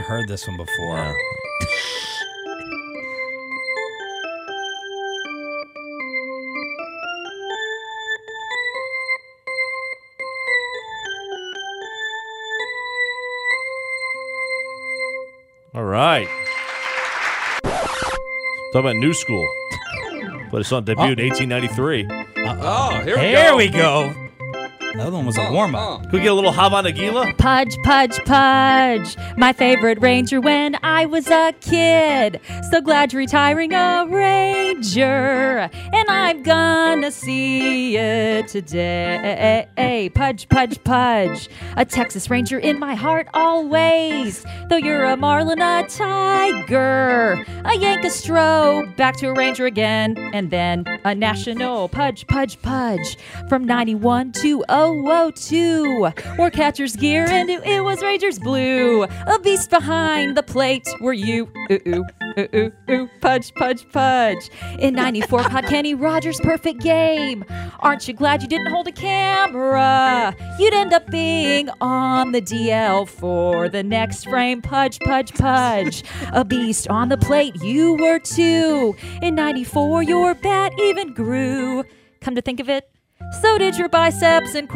heard this one before. Yeah. All right. Talk about New School. But it's on debut in 1893. Oh, here we go. Here we go. The other one was a warm-up. Could we get a little Hava Nagila? Pudge, Pudge, Pudge, my favorite ranger when I was a kid. So glad you're retiring a ranger, and I'm gonna see it today. Pudge, Pudge, Pudge, a Texas ranger in my heart always. Though you're a Marlin, a tiger, a Yankastro, back to a ranger again, and then a national. Pudge, Pudge, Pudge, from 91 to 002. Wore catcher's gear and it was Rangers blue. A beast behind the plate were you. Ooh, ooh, ooh, ooh, ooh. Pudge, Pudge, Pudge. In 94, caught Kenny Rogers' perfect game. Aren't you glad you didn't hold a camera? You'd end up being on the DL for the next frame. Pudge, Pudge, Pudge. A beast on the plate, you were too. In 94, your bat even grew. Come to think of it, so did your biceps and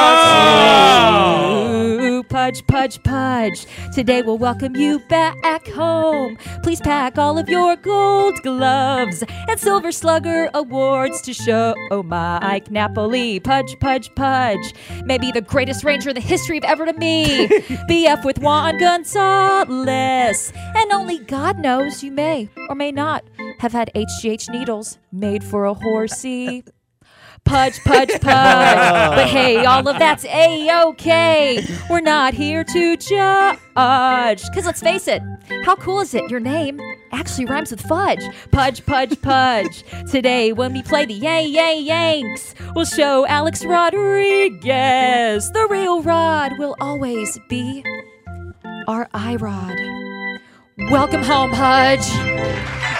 quads. Ooh, Pudge, Pudge, Pudge. Today we'll welcome you back home. Please pack all of your gold gloves and Silver Slugger awards to show Mike Napoli. Pudge, Pudge, Pudge. Maybe the greatest ranger in the history of ever to me. BF with Juan Gonzalez. And only God knows you may or may not have had HGH needles made for a horsey. Pudge, Pudge, Pudge. But hey, all of that's A-okay. We're not here to judge. Because let's face it, how cool is it? Your name actually rhymes with fudge. Pudge, Pudge, Pudge. Today, when we play the Yanks, we'll show Alex Rodriguez. The real Rod will always be our I-Rod. Welcome home, Pudge.